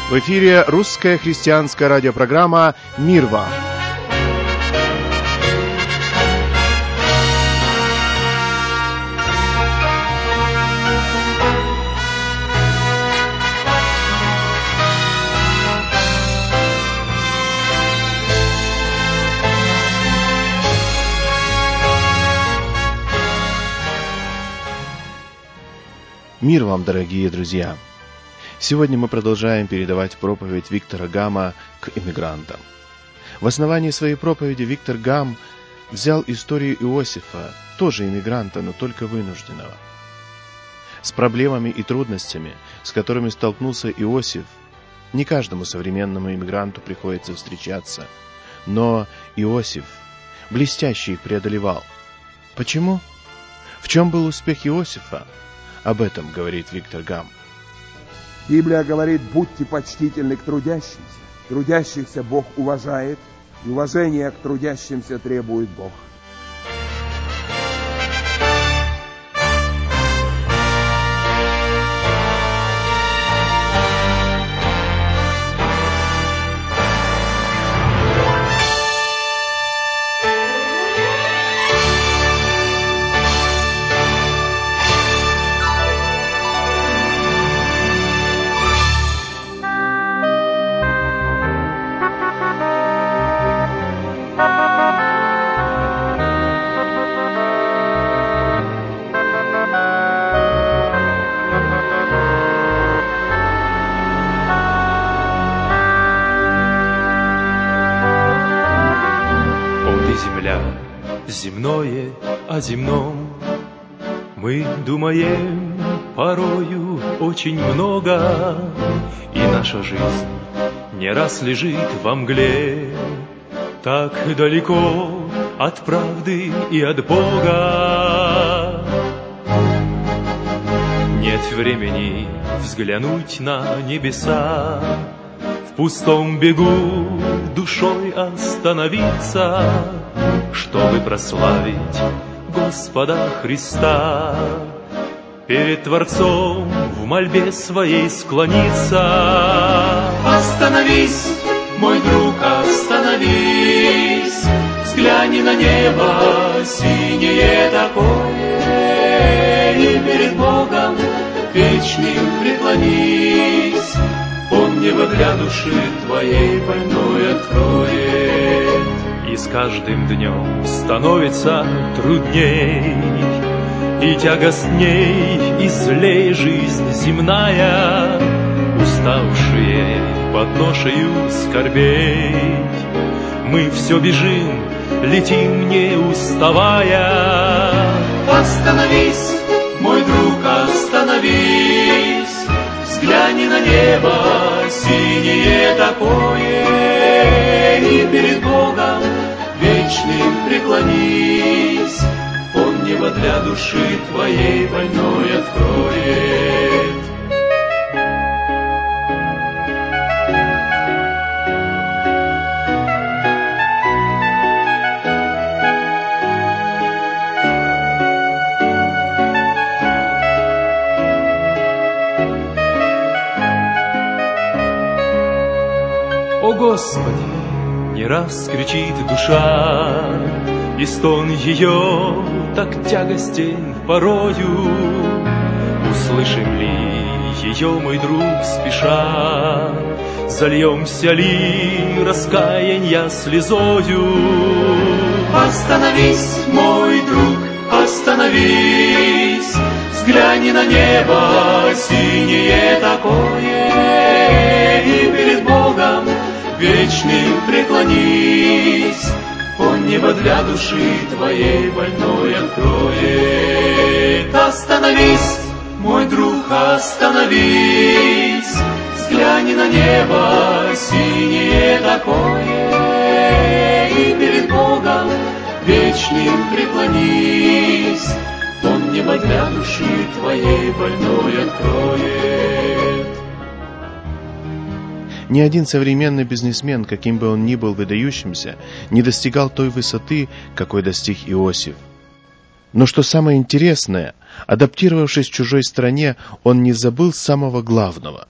В эфире русская христианская радиопрограмма «Мир вам». Мир вам, дорогие друзья! Сегодня мы продолжаем передавать проповедь Виктора Гама к иммигрантам. В основании своей проповеди Виктор Гам взял историю Иосифа, тоже иммигранта, но только вынужденного. С проблемами и трудностями, с которыми столкнулся Иосиф, не каждому современному иммигранту приходится встречаться, но Иосиф блестяще их преодолевал. Почему? В чем был успех Иосифа? Об этом говорит Виктор Гам. Библия говорит: будьте почтительны к трудящимся. Трудящихся Бог уважает, и уважение к трудящимся требует Бог. Земное о земном мы думаем порою очень много, и наша жизнь не раз лежит во мгле, так далеко от правды и от Бога. Нет времени взглянуть на небеса, в пустом бегу душой остановиться, чтобы прославить Господа Христа, перед Творцом в мольбе своей склониться. Остановись, мой друг, остановись, взгляни на небо синее такое, и перед Богом вечным преклонись. Он небо для души твоей больной откроет. И с каждым днем становится трудней, и тягостней, и злей жизнь земная, уставшие под ношею скорбей. Мы все бежим, летим, не уставая. Остановись, мой друг, остановись, взгляни на небо синее такое, и перед Богом вечным преклонись. Он небо для души твоей больной откроет. О Господи, не раз кричит душа, и стон ее так тягостен порою. Услышим ли ее, мой друг, спеша? Зальемся ли раскаянья слезою? Остановись, мой друг, остановись, взгляни на небо синее такое, и перед Богом вечным преклонись. Он небо для души твоей больной откроет. Остановись, мой друг, остановись, взгляни на небо синее такое, и перед Богом вечным преклонись. Он небо для души твоей больной откроет. Ни один современный бизнесмен, каким бы он ни был выдающимся, не достигал той высоты, какой достиг Иосиф. Но что самое интересное, адаптировавшись в чужой стране, он не забыл самого главного.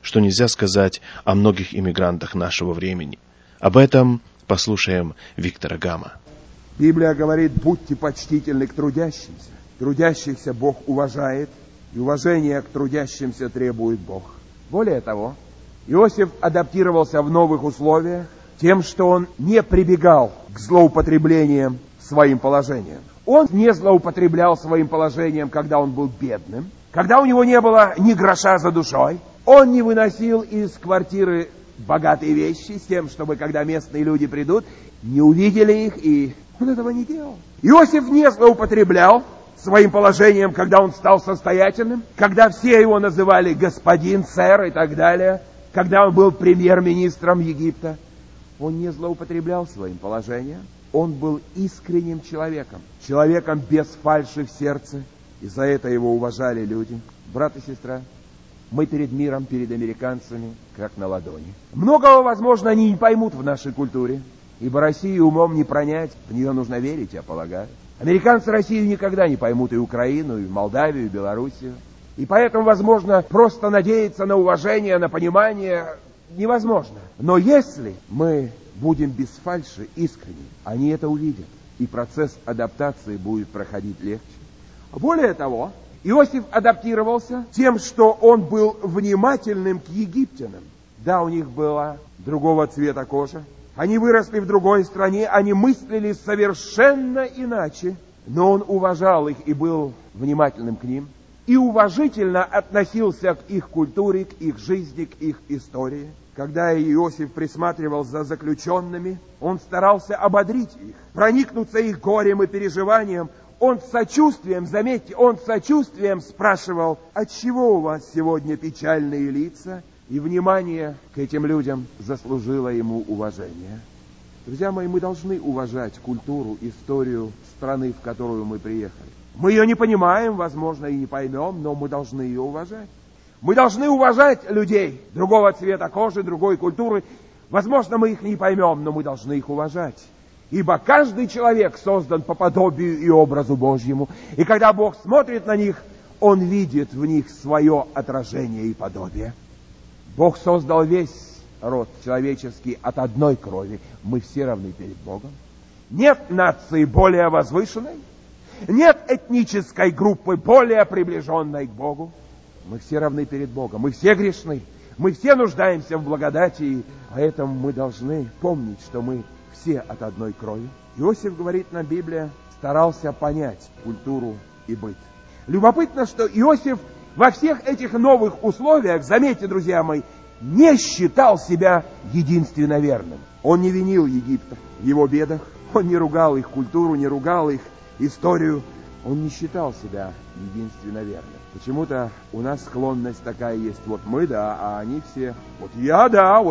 что нельзя сказать о многих иммигрантах нашего времени. Об этом послушаем Виктора Гама. Библия говорит: будьте почтительны к трудящимся. Трудящихся Бог уважает, и уважение к трудящимся требует Бог. Более того, Иосиф адаптировался в новых условиях тем, что он не прибегал к злоупотреблениям своим положением. Он не злоупотреблял своим положением, когда он был бедным, когда у него не было ни гроша за душой. Он не выносил из квартиры богатые вещи с тем, чтобы, когда местные люди придут, не увидели их, и он этого не делал. Иосиф не злоупотреблял своим положением, когда он стал состоятельным, когда все его называли господин, сэр и так далее, когда он был премьер-министром Египта. Он не злоупотреблял своим положением. Он был искренним человеком, человеком без фальши в сердце, и за это его уважали люди. Брат и сестра, мы перед миром, перед американцами, как на ладони. Многого, возможно, они не поймут в нашей культуре, ибо Россию умом не пронять, в нее нужно верить, я полагаю. Американцы Россию никогда не поймут, и Украину, и Молдавию, и Белоруссию. И поэтому, возможно, просто надеяться на уважение, на понимание невозможно. Но если мы будем без фальши искренни, они это увидят, и процесс адаптации будет проходить легче. Более того, Иосиф адаптировался тем, что он был внимательным к египтянам. Да, у них была другого цвета кожа, они выросли в другой стране, они мыслили совершенно иначе, но он уважал их и был внимательным к ним, и уважительно относился к их культуре, к их жизни, к их истории. Когда Иосиф присматривал за заключенными, он старался ободрить их, проникнуться их горем и переживанием. Он с сочувствием, заметьте, он с сочувствием спрашивал: отчего у вас сегодня печальные лица? И внимание к этим людям заслужило ему уважение. Друзья мои, мы должны уважать культуру, историю страны, в которую мы приехали. Мы ее не понимаем, возможно, и не поймем, но мы должны ее уважать. Мы должны уважать людей другого цвета кожи, другой культуры. Возможно, мы их не поймем, но мы должны их уважать. Ибо каждый человек создан по подобию и образу Божьему. И когда Бог смотрит на них, Он видит в них свое отражение и подобие. Бог создал весь род человеческий от одной крови. Мы все равны перед Богом. Нет нации более возвышенной. Нет этнической группы более приближенной к Богу. Мы все равны перед Богом. Мы все грешны. Мы все нуждаемся в благодати. И поэтому мы должны помнить, что мы все от одной крови. Иосиф, говорит нам Библия, старался понять культуру и быт. Любопытно, что Иосиф во всех этих новых условиях, заметьте, друзья мои, не считал себя единственно верным. Он не винил Египта в его бедах. Он не ругал их культуру, не ругал их историю. Он не считал себя единственно верным. Почему-то у нас склонность такая есть. Вот мы, да, а они все. Вот я,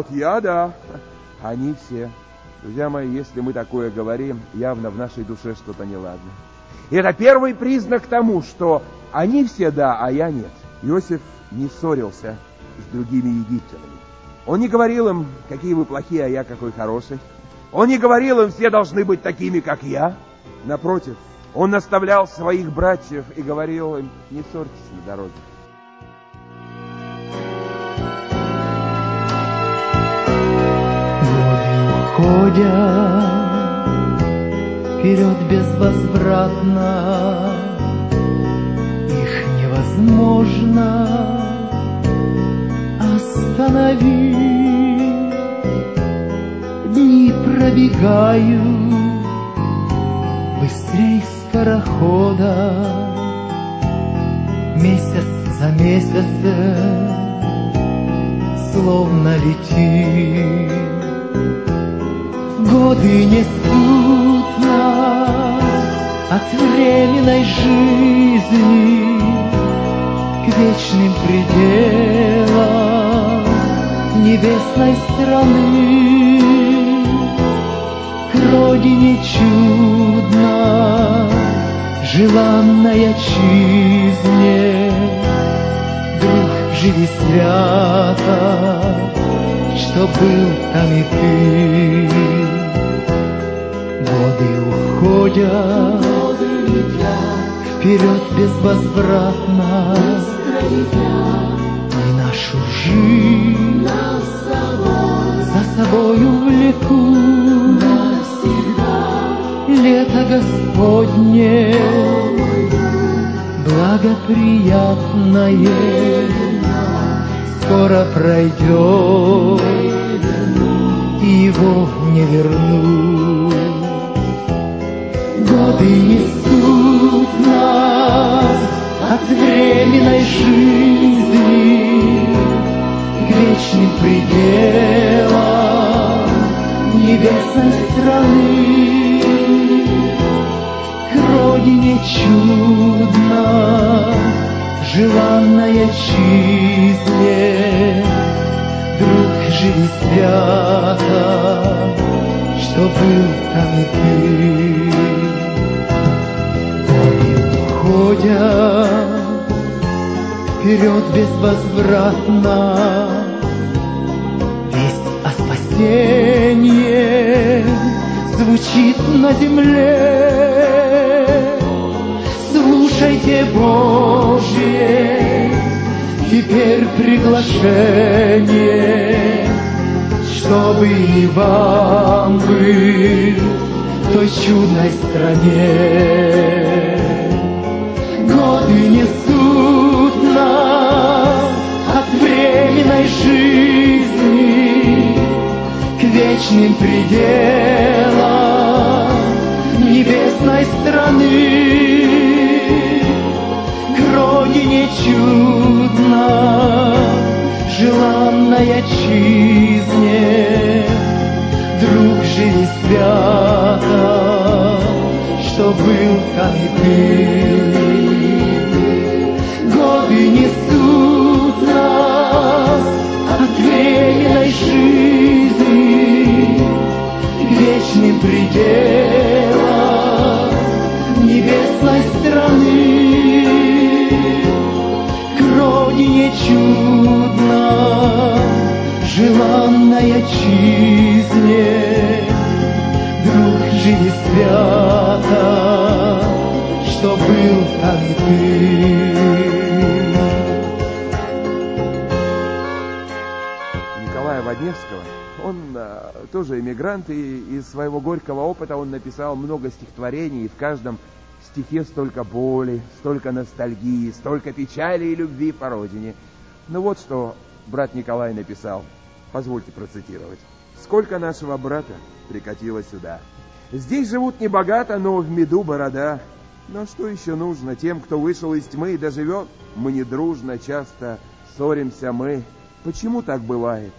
да. Они все. Друзья мои, если мы такое говорим, явно в нашей душе что-то неладно. И это первый признак тому, что они все да, а я нет. Иосиф не ссорился с другими египтянами. Он не говорил им: какие вы плохие, а я какой хороший. Он не говорил им: все должны быть такими, как я. Напротив, он наставлял своих братьев и говорил им: не ссорьтесь на дороге. Уходя вперед безвозвратно, их невозможно остановить. Дни пробегают быстрей скорохода, месяц за месяцем словно летит. Годы несут нас от временной жизни к вечным пределам небесной страны, к родине чудной, желанной отчизне. Друг, живи свято, что был там и ты. Годы уходят, вперед безвозвратно, и нашу жизнь за собою влеку навсегда. Лето Господне благоприятное скоро пройдет, и его не вернуть. Годы несут нас от временной жизни к вечным пределам небесной страны, к родине чудно желанной отчизне. Друг, живи свято, что был там и ты. Годы уходят вперед безвозвратно, весть о спасении звучит на земле. Слушайте Божье теперь приглашение, чтобы и вам быть в той чудной стране. Годы несут нас от временной жизни к вечным пределам небесной страны, к родине чудно желанной отчизне. Друг, живи свято, что был там и ты. Годы несут нас от временной жизни к вечным пределам небесной страны, к родине чудно желанной отчизне. Друг, живи свято, что был там и ты. Николая Водневского, он тоже эмигрант, и из своего горького опыта он написал много стихотворений, и в каждом стихе столько боли, столько ностальгии, столько печали и любви по родине. Ну вот что брат Николай написал, позвольте процитировать. «Сколько нашего брата прикатило сюда. Здесь живут небогато, но в меду борода. Но что еще нужно тем, кто вышел из тьмы и доживет? Мы недружно, часто ссоримся мы. Почему так бывает?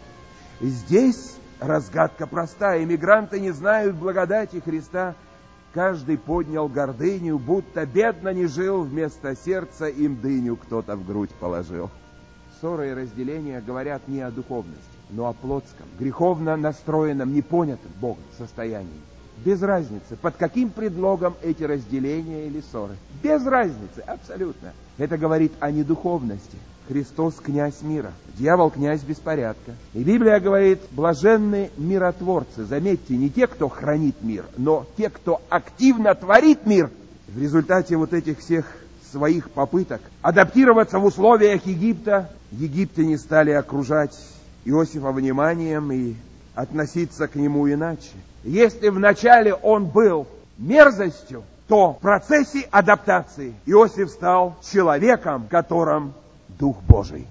Здесь разгадка проста. Эмигранты не знают благодати Христа. Каждый поднял гордыню, будто бедно не жил, вместо сердца им дыню кто-то в грудь положил». Ссоры и разделения говорят не о духовности, но о плотском, греховно настроенном, непонятом Богом состоянии. Без разницы, под каким предлогом эти разделения или ссоры. Без разницы, абсолютно. Это говорит о недуховности. Христос князь мира, дьявол князь беспорядка. И Библия говорит, блаженны миротворцы. Заметьте, не те, кто хранит мир, но те, кто активно творит мир. В результате вот этих всех своих попыток адаптироваться в условиях Египта, египтяне стали окружать Иосифа вниманием и относиться к нему иначе. Если вначале он был мерзостью, то в процессе адаптации Иосиф стал человеком, в котором Дух Божий.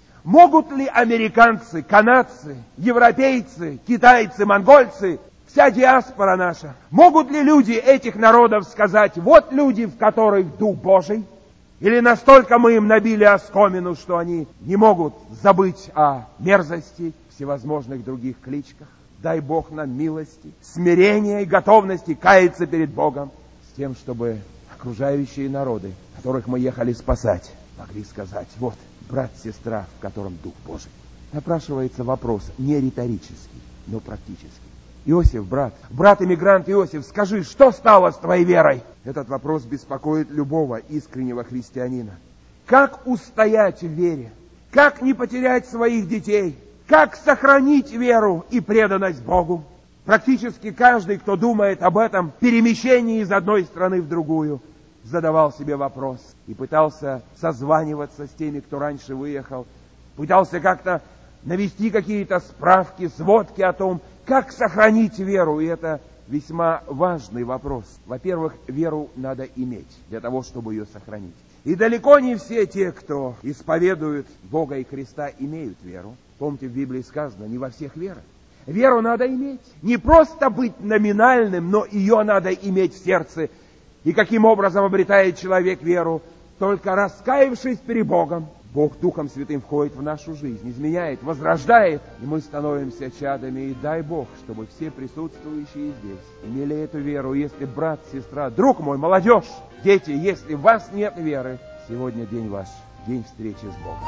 Могут ли американцы, канадцы, европейцы, китайцы, монгольцы, вся диаспора наша, могут ли люди этих народов сказать, вот люди, в которых Дух Божий? Или настолько мы им набили оскомину, что они не могут забыть о мерзости, всевозможных других кличках? Дай Бог нам милости, смирения и готовности каяться перед Богом, с тем, чтобы окружающие народы, которых мы ехали спасать, могли сказать, вот, брат, сестра, в котором Дух Божий. Напрашивается вопрос не риторический, но практический. Иосиф, брат-эмигрант Иосиф, скажи, что стало с твоей верой? Этот вопрос беспокоит любого искреннего христианина. Как устоять в вере? Как не потерять своих детей? Как сохранить веру и преданность Богу? Практически каждый, кто думает об этом перемещении из одной страны в другую, задавал себе вопрос и пытался созваниваться с теми, кто раньше выехал, пытался как-то навести какие-то справки, сводки о том, как сохранить веру. И это весьма важный вопрос. Во-первых, веру надо иметь для того, чтобы ее сохранить. И далеко не все те, кто исповедует Бога и Христа, имеют веру. Помните, в Библии сказано, не во всех вера. Веру надо иметь. Не просто быть номинальным, но ее надо иметь в сердце. И каким образом обретает человек веру? Только раскаявшись перед Богом. Бог Духом Святым входит в нашу жизнь, изменяет, возрождает, и мы становимся чадами. И дай Бог, чтобы все присутствующие здесь имели эту веру. Если брат, сестра, друг мой, молодежь, дети, если у вас нет веры, сегодня день ваш, день встречи с Богом.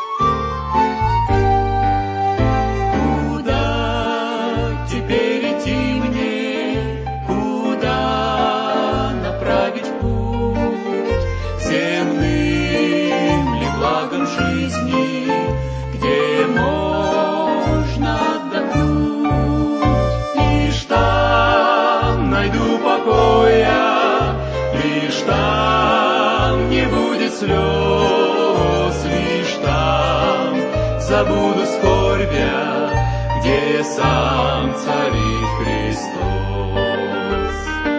Куда теперь идти мне? Куда направить путь? Земным ли благом жизни, где можно отдохнуть? Лишь там найду покоя, лишь там не будет слез, лишь там забуду скорбя, где сам царит Христос.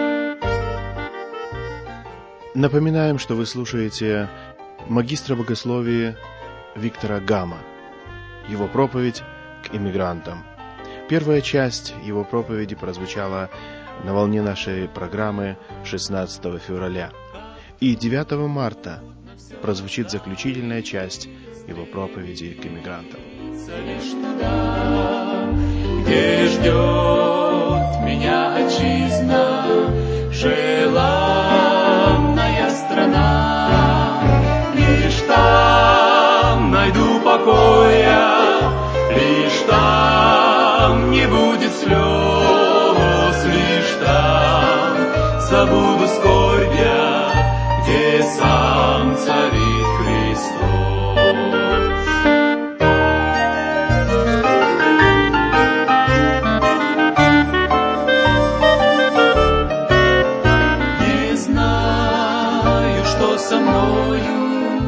Напоминаем, что вы слушаете магистра богословия Виктора Гама, его проповедь к иммигрантам. Первая часть его проповеди прозвучала на волне нашей программы 16 февраля. И 9 марта прозвучит заключительная часть его проповеди к иммигрантам. Лишь туда, где ждет меня отчизна, желанная страна. Лишь там найду покоя, лишь там не будет слез, лишь там забуду скорбя, где сам царит Христос. Со мною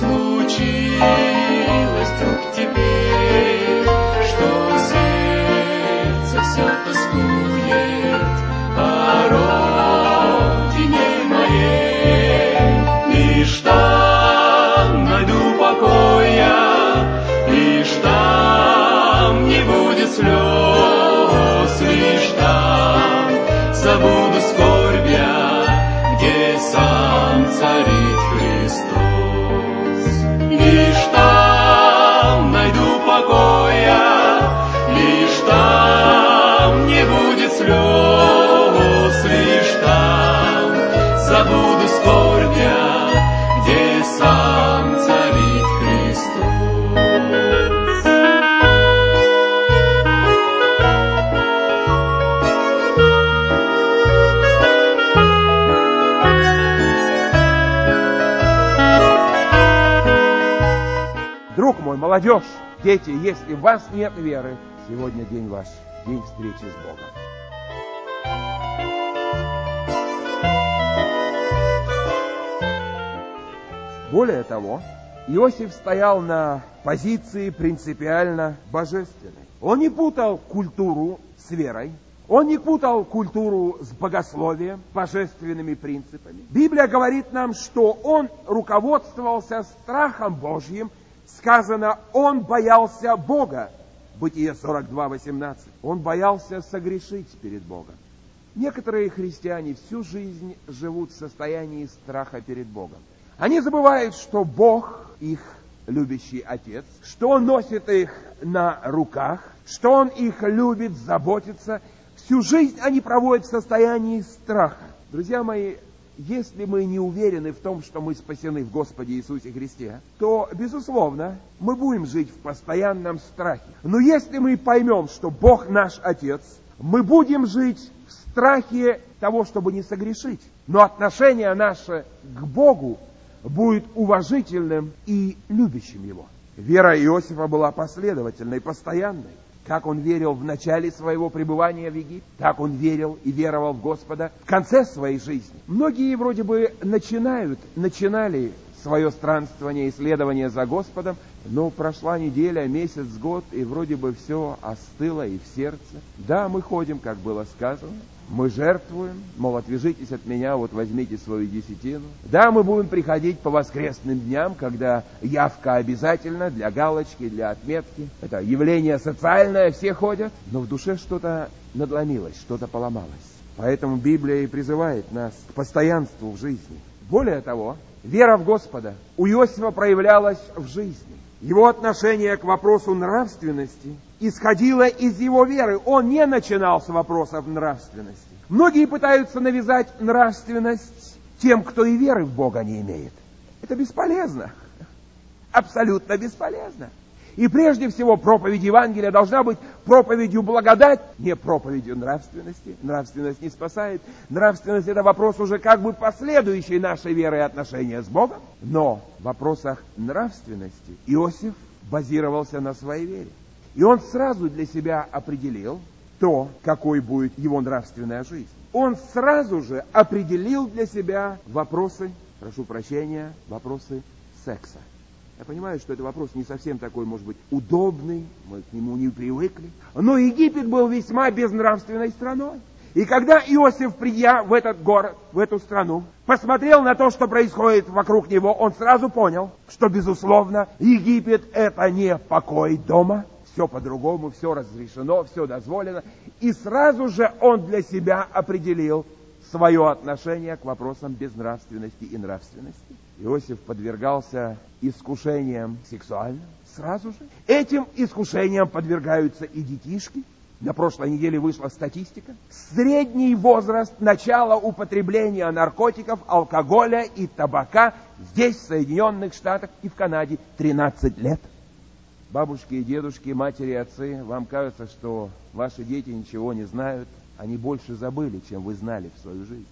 случилось вдруг теперь, что сердце все тоскует по родине моей. Лишь там найду покоя, лишь там не будет слез, лишь там забуду скорбя, где сам царит Христос. Лишь там найду покоя, лишь там не будет слез, лишь там забуду скорбя, где сам царит Христос. Друг мой, молодежь, дети, если у вас нет веры, сегодня день ваш, день встречи с Богом. Более того, Иосиф стоял на позиции принципиально божественной. Он не путал культуру с верой, он не путал культуру с богословием, божественными принципами. Библия говорит нам, что он руководствовался страхом Божьим. Сказано, он боялся Бога. Бытие 42:18. Он боялся согрешить перед Богом. Некоторые христиане всю жизнь живут в состоянии страха перед Богом. Они забывают, что Бог их любящий Отец, что Он носит их на руках, что Он их любит, заботится. Всю жизнь они проводят в состоянии страха. Друзья мои, если мы не уверены в том, что мы спасены в Господе Иисусе Христе, то, безусловно, мы будем жить в постоянном страхе. Но если мы поймем, что Бог наш Отец, мы будем жить в страхе того, чтобы не согрешить. Но отношение наше к Богу будет уважительным и любящим Его. Вера Иосифа была последовательной, постоянной. Как он верил в начале своего пребывания в Египте, так он верил и веровал в Господа в конце своей жизни. Многие вроде бы начинали свое странствование и следование за Господом, но прошла неделя, месяц, год, и вроде бы все остыло и в сердце. Да, мы ходим, как было сказано, мы жертвуем, мол, отвяжитесь от меня, вот возьмите свою десятину. Да, мы будем приходить по воскресным дням, когда явка обязательна для галочки, для отметки. Это явление социальное, все ходят, но в душе что-то надломилось, что-то поломалось. Поэтому Библия и призывает нас к постоянству в жизни. Более того, вера в Господа у Иосифа проявлялась в жизни. Его отношение к вопросу нравственности исходило из его веры. Он не начинал с вопросов нравственности. Многие пытаются навязать нравственность тем, кто и веры в Бога не имеет. Это бесполезно. Абсолютно бесполезно. И прежде всего проповедь Евангелия должна быть проповедью благодати, не проповедью нравственности. Нравственность не спасает. Нравственность — это вопрос уже как бы последующей нашей веры и отношения с Богом. Но в вопросах нравственности Иосиф базировался на своей вере. И он сразу для себя определил то, какой будет его нравственная жизнь. Он сразу же определил для себя вопросы, вопросы секса. Я понимаю, что это вопрос не совсем такой, может быть, удобный, мы к нему не привыкли. Но Египет был весьма безнравственной страной. И когда Иосиф, придя в этот город, в эту страну, посмотрел на то, что происходит вокруг него, он сразу понял, что, безусловно, Египет — это не покой дома. Все по-другому, все разрешено, все дозволено. И сразу же он для себя определил свое отношение к вопросам безнравственности и нравственности. Иосиф подвергался искушениям сексуальным сразу же. Этим искушениям подвергаются и детишки. На прошлой неделе вышла статистика. Средний возраст начала употребления наркотиков, алкоголя и табака здесь, в Соединенных Штатах и в Канаде, 13 лет. Бабушки и дедушки, матери и отцы, вам кажется, что ваши дети ничего не знают. Они больше забыли, чем вы знали в свою жизнь.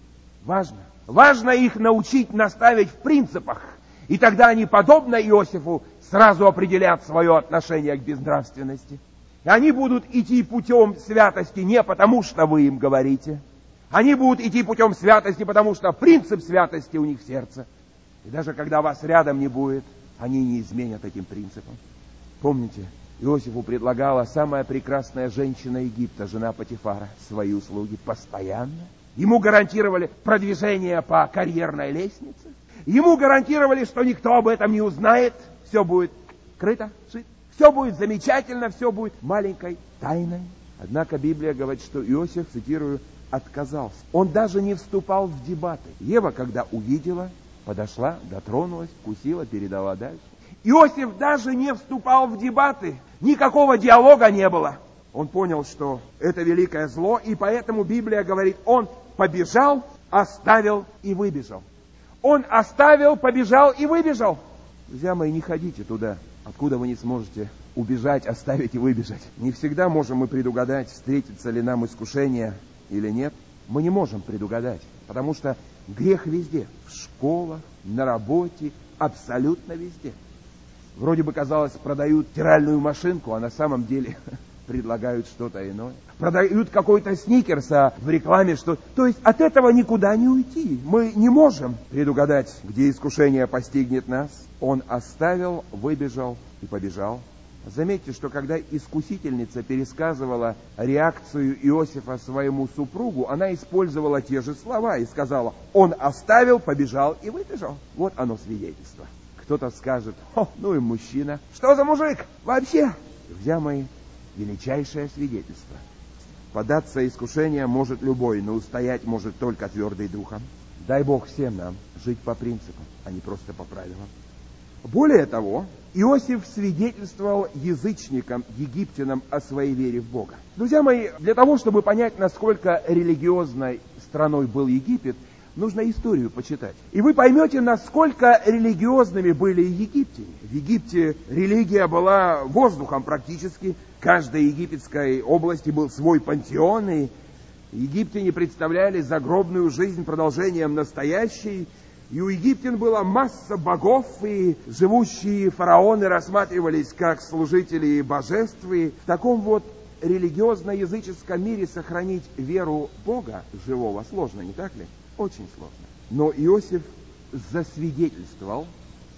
Важно их научить, наставить в принципах. И тогда они, подобно Иосифу, сразу определят свое отношение к безнравственности. И они будут идти путем святости не потому, что вы им говорите. Они будут идти путем святости, потому что принцип святости у них в сердце. И даже когда вас рядом не будет, они не изменят этим принципам. Помните, Иосифу предлагала самая прекрасная женщина Египта, жена Потифара, свои услуги постоянно. Ему гарантировали продвижение по карьерной лестнице. Ему гарантировали, что никто об этом не узнает. Все будет крыто, шито. Все будет замечательно, все будет маленькой тайной. Однако Библия говорит, что Иосиф, цитирую, отказался. Он даже не вступал в дебаты. Ева, когда увидела, подошла, дотронулась, вкусила, передала дальше. Иосиф даже не вступал в дебаты. Никакого диалога не было. Он понял, что это великое зло, и поэтому Библия говорит, он побежал, оставил и выбежал. Он оставил, побежал и выбежал. Друзья мои, не ходите туда, откуда вы не сможете убежать, оставить и выбежать. Не всегда можем мы предугадать, встретится ли нам искушение или нет. Мы не можем предугадать, потому что грех везде. В школах, на работе, абсолютно везде. Вроде бы, казалось, продают стиральную машинку, а на самом деле предлагают что-то иное. Продают какой-то сникерс, а в рекламе что... То есть от этого никуда не уйти. Мы не можем предугадать, где искушение постигнет нас. Он оставил, выбежал и побежал. Заметьте, что когда искусительница пересказывала реакцию Иосифа своему супругу, она использовала те же слова и сказала, он оставил, побежал и выбежал. Вот оно свидетельство. Кто-то скажет, ну и мужчина. Что за мужик? Вообще, друзья мои, величайшее свидетельство. Поддаться искушению может любой, но устоять может только твердый духом. Дай Бог всем нам жить по принципам, а не просто по правилам. Более того, Иосиф свидетельствовал язычникам, египтянам о своей вере в Бога. Друзья мои, для того, чтобы понять, насколько религиозной страной был Египет, нужно историю почитать. И вы поймете, насколько религиозными были египтяне. В Египте религия была воздухом практически. В каждой египетской области был свой пантеон, и египтяне представляли загробную жизнь продолжением настоящей. И у египтян была масса богов, и живущие фараоны рассматривались как служители божеств. И в таком вот религиозно-языческом мире сохранить веру Бога живого сложно, не так ли? Очень сложно. Но Иосиф засвидетельствовал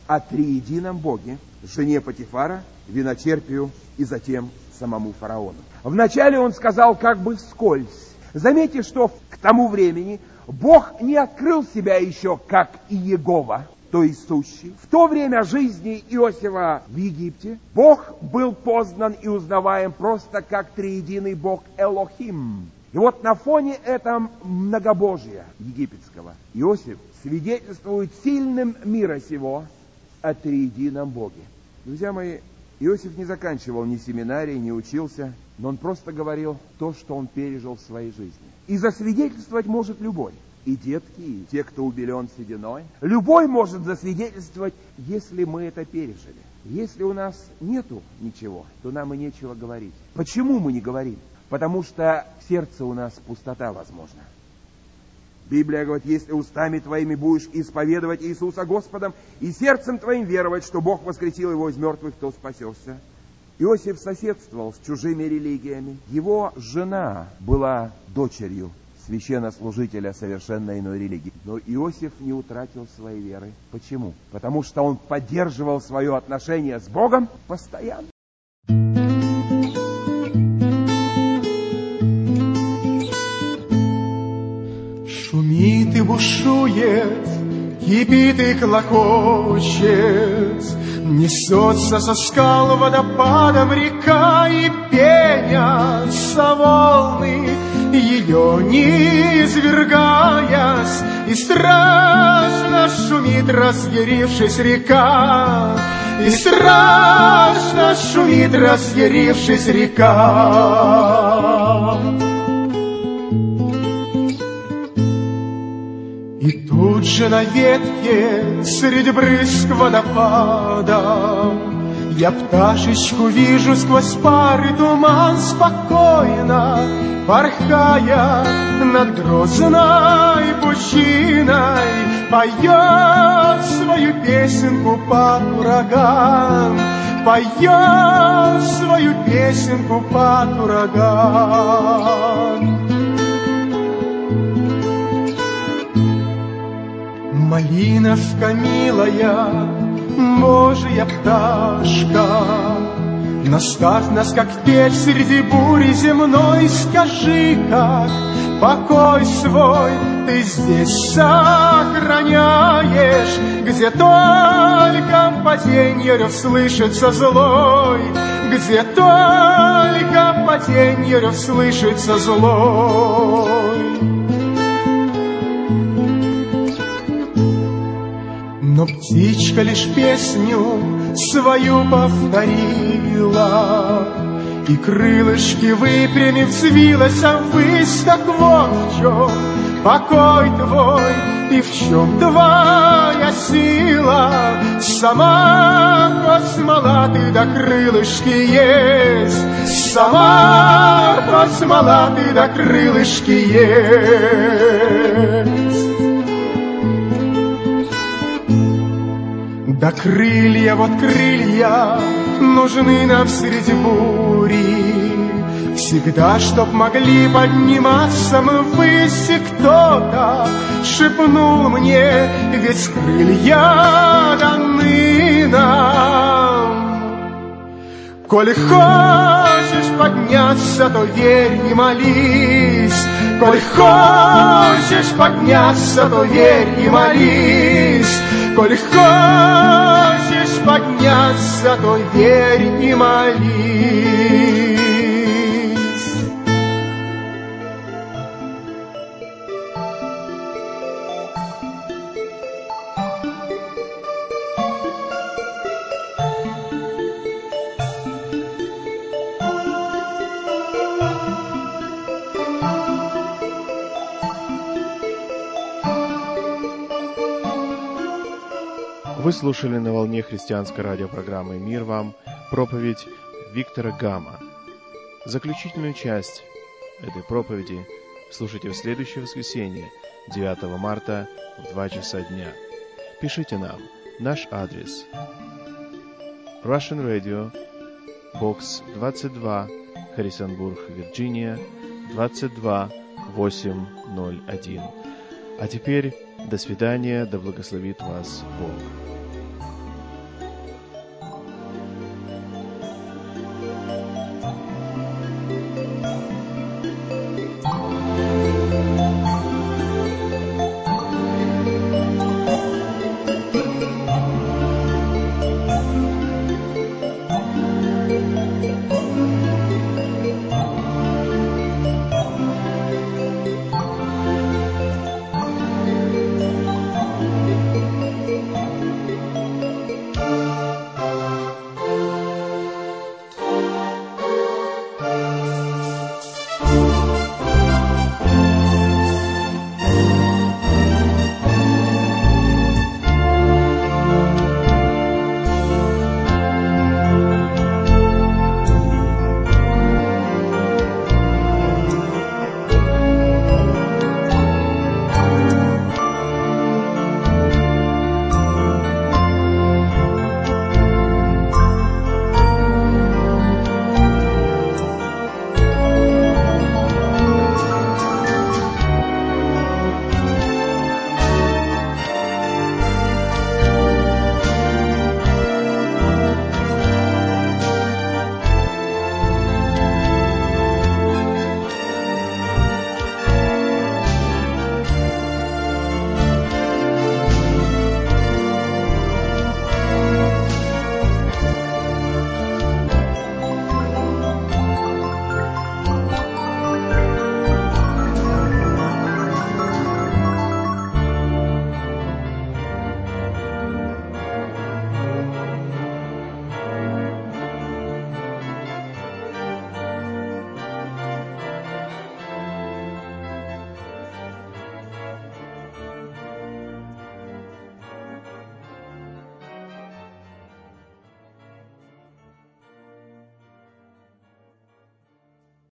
о триедином Боге, жене Потифара, виночерпию и затем самому фараону. Вначале он сказал как бы вскользь. Заметьте, что к тому времени Бог не открыл себя еще как Иегова, то есть сущий. В то время жизни Иосифа в Египте Бог был познан и узнаваем просто как триединый Бог Элохим. И вот на фоне этого многобожия египетского Иосиф свидетельствует сильным мира сего о триедином Боге. Друзья мои, Иосиф не заканчивал ни семинарии, не учился, но он просто говорил то, что он пережил в своей жизни. И засвидетельствовать может любой. И детки, и те, кто убелен сединой. Любой может засвидетельствовать, если мы это пережили. Если у нас нету ничего, то нам и нечего говорить. Почему мы не говорим? Потому что в сердце у нас пустота, возможно. Библия говорит, если устами твоими будешь исповедовать Иисуса Господом и сердцем твоим веровать, что Бог воскресил его из мертвых, то спасешься. Иосиф соседствовал с чужими религиями. Его жена была дочерью священнослужителя совершенно иной религии. Но Иосиф не утратил своей веры. Почему? Потому что он поддерживал свое отношение с Богом постоянно. Шумит и бушует, кипит и клокочет, несется со скал водопадом река, и пенятся волны, ее не извергаясь, и страшно шумит, разъярившись река, и страшно шумит, разъярившись река. И тут же на ветке, среди брызг водопада, я пташечку вижу сквозь пар и туман, спокойно порхая над грозной пучиной, поет свою песенку под ураган, поет свою песенку под ураган. Малиновка милая, Божья пташка, наставь нас, как петь среди бури земной, скажи, как покой свой ты здесь сохраняешь, где только паденье рев слышится злой, где только паденье рев слышится злой. Но птичка лишь песню свою повторила, и крылышки выпрямив взвилась ввысь. Так вот в чем покой твой и в чем твоя сила. Сама смола ты да крылышки есть, сама смола ты да крылышки есть. Да крылья, вот крылья, нужны нам среди бури, всегда, чтоб могли подниматься мы ввысь. И кто-то шепнул мне, ведь крылья даны нам. Коли хочешь подняться, то верь и молись. Коли хочешь подняться, то верь и молись. Коли хочешь подняться, то верь и молись. Вы слушали на волне христианской радиопрограммы «Мир вам» проповедь Виктора Гама. Заключительную часть этой проповеди слушайте в следующее воскресенье, 9 марта в 2 часа дня. Пишите нам. Наш адрес: Russian Radio, бокс 22, Харрисонбург, Вирджиния, 22801. А теперь до свидания, да благословит вас Бог.